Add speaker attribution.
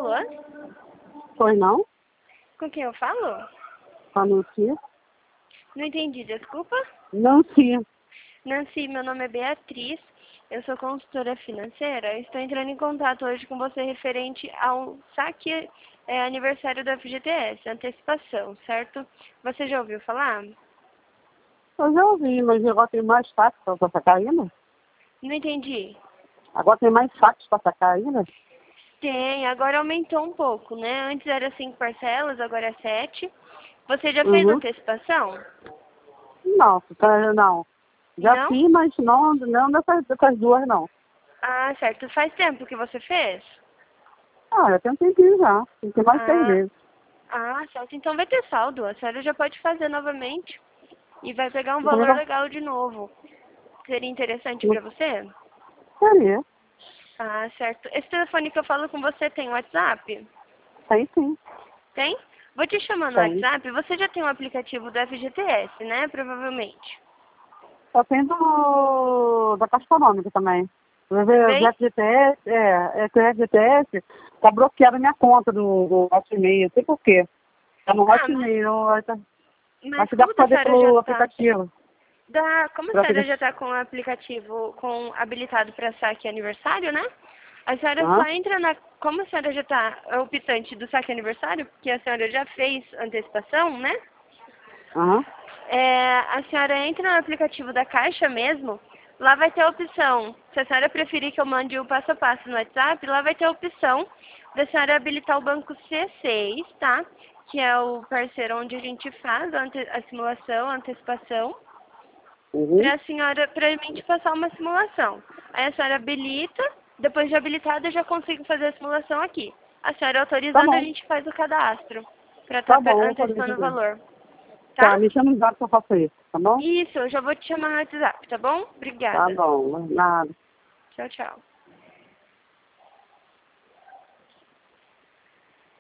Speaker 1: Alô?
Speaker 2: Pois não?
Speaker 1: Com quem eu falo?
Speaker 2: Anuncia.
Speaker 1: Não entendi, desculpa.
Speaker 2: Anuncia.
Speaker 1: Nancy, meu nome é Beatriz, eu sou consultora financeira. Estou entrando em contato hoje com você referente ao saque aniversário da FGTS, antecipação, certo? Você já ouviu falar?
Speaker 2: Eu já ouvi, mas agora tem mais fax para sacar ainda?
Speaker 1: Não entendi.
Speaker 2: Agora tem mais fax para sacar ainda?
Speaker 1: Tem, agora aumentou um pouco, né? Antes era 5 parcelas, agora é 7. Você já fez
Speaker 2: Uhum.
Speaker 1: antecipação?
Speaker 2: Não, não. Já
Speaker 1: Não?
Speaker 2: fiz, mas não dessas duas, não.
Speaker 1: Ah, certo. Faz tempo que você fez?
Speaker 2: Ah, já tem um tempinho já. Tem mais de 6
Speaker 1: Ah,
Speaker 2: meses.
Speaker 1: certo. Então vai ter saldo. A senhora já pode fazer novamente e vai pegar um
Speaker 2: Então,
Speaker 1: valor legal de novo. Seria interessante
Speaker 2: não
Speaker 1: para você?
Speaker 2: seria.
Speaker 1: Ah, certo. Esse telefone que eu falo com você tem WhatsApp?
Speaker 2: Tem sim.
Speaker 1: Tem? Vou te chamar no
Speaker 2: Tem.
Speaker 1: WhatsApp. Você já tem o aplicativo do FGTS, né? Provavelmente.
Speaker 2: Só tem da Caixa Econômica também. O
Speaker 1: Também?
Speaker 2: FGTS, que o FGTS tá bloqueado a minha conta do Hotmail. Não sei por quê. Tá no
Speaker 1: Ah, mas,
Speaker 2: Hotmail.
Speaker 1: mas
Speaker 2: Acho que dá
Speaker 1: como
Speaker 2: pra
Speaker 1: a
Speaker 2: fazer
Speaker 1: senhora já
Speaker 2: pelo
Speaker 1: tá...
Speaker 2: aplicativo.
Speaker 1: Como a
Speaker 2: Pelo
Speaker 1: senhora já
Speaker 2: aplicativo.
Speaker 1: está com o aplicativo habilitado para saque aniversário, né? A senhora só
Speaker 2: Aham.
Speaker 1: entra na... Como a senhora já está optante do saque aniversário, porque a senhora já fez antecipação, né?
Speaker 2: Aham.
Speaker 1: A senhora entra no aplicativo da Caixa mesmo, lá vai ter a opção, se a senhora preferir que eu mande o passo a passo no WhatsApp, lá vai ter a opção da senhora habilitar o banco C6, tá? Que é o parceiro onde a gente faz a simulação, a antecipação,
Speaker 2: Uhum.
Speaker 1: para a senhora, para mim te passar uma simulação. Aí a senhora habilita, depois de habilitada eu já consigo fazer a simulação aqui. A senhora
Speaker 2: Tá
Speaker 1: autorizando, a
Speaker 2: bom.
Speaker 1: gente faz o cadastro, para
Speaker 2: Tá
Speaker 1: estar
Speaker 2: bom, vou fazer isso
Speaker 1: antecipando o
Speaker 2: aqui.
Speaker 1: valor,
Speaker 2: Tá,
Speaker 1: tá?
Speaker 2: me chama no zap que eu faço isso, tá bom?
Speaker 1: Isso, eu já vou te chamar no WhatsApp, tá bom?
Speaker 2: Tá
Speaker 1: Obrigada.
Speaker 2: bom, nada.
Speaker 1: Tchau, tchau.